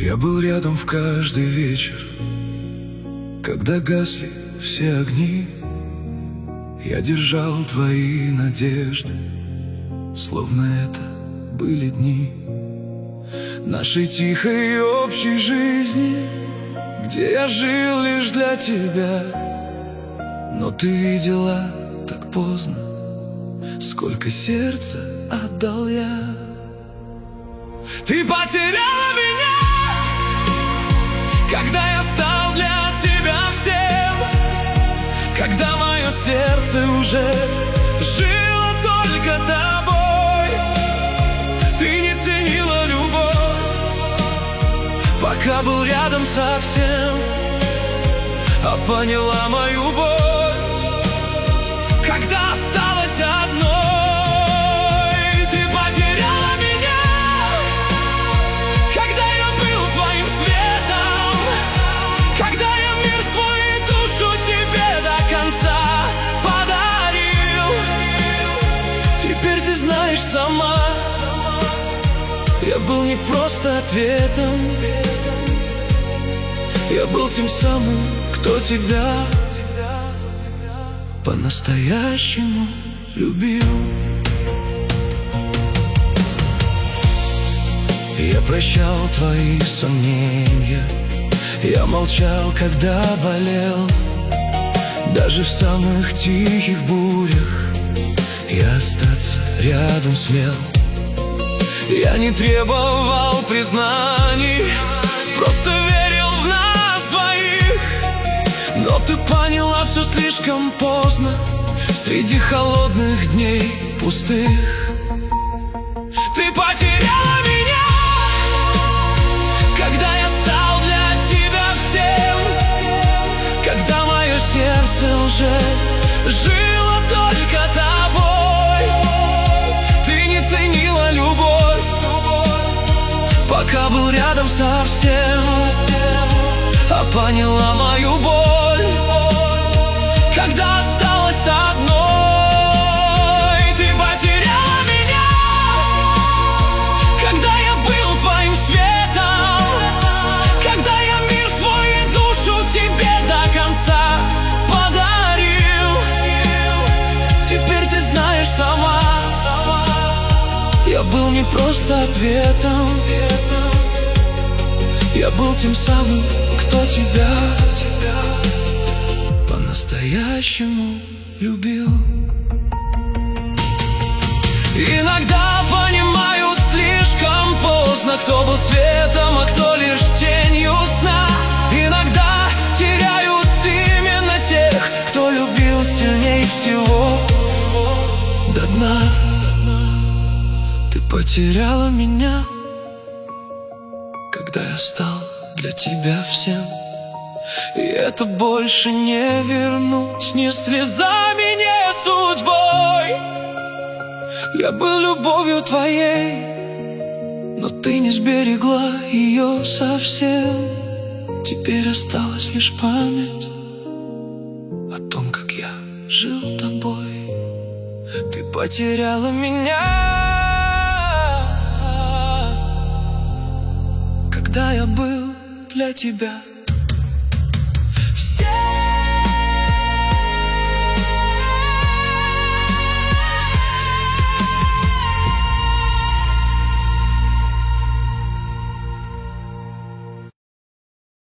Я был рядом в каждый вечер, когда гасли все огни. Я держал твои надежды, словно это были дни нашей тихой и общей жизни, где я жил лишь для тебя. Но ты видела так поздно, сколько сердца отдал я. Ты потеряла меня, когда я стал для тебя всем, когда мое сердце уже жило только тобой. Ты не ценила любовь, пока был рядом совсем, а поняла мою боль, когда осталась одной. Ты потеряла меня, когда я был твоим светом, когда я мир свой и душу тебе до конца подарил. Теперь ты знаешь сама, я был не просто ответом, я был тем самым, кто тебя по-настоящему любил. Я прощал твои сомнения, я молчал, когда болел. Даже в самых тихих бурях я остаться рядом смел. Я не требовал признаний, просто верил в нас двоих. Но ты поняла все слишком поздно, среди холодных дней пустых. Ты потеряла меня, когда я стал для тебя всем, когда мое сердце уже жило только тобой. Ты не ценила любовь, пока был рядом совсем, а поняла мою боль, когда осталась одной. Ты потеряла меня, когда я был твоим светом, когда я мир свой и душу тебе до конца подарил. Теперь ты знаешь сама, я был не просто ответом, я был тем самым, кто тебя по-настоящему любил. Иногда понимают слишком поздно, кто был светом, а кто лишь тенью сна. Иногда теряют именно тех, кто любил сильней всего до дна. Ты потеряла меня, когда я стал для тебя всем, и это больше не вернуть ни слезами, ни судьбой. Я был любовью твоей, но ты не сберегла ее совсем. Теперь осталась лишь память о том, как я жил тобой. Ты потеряла меня, когда я был для тебя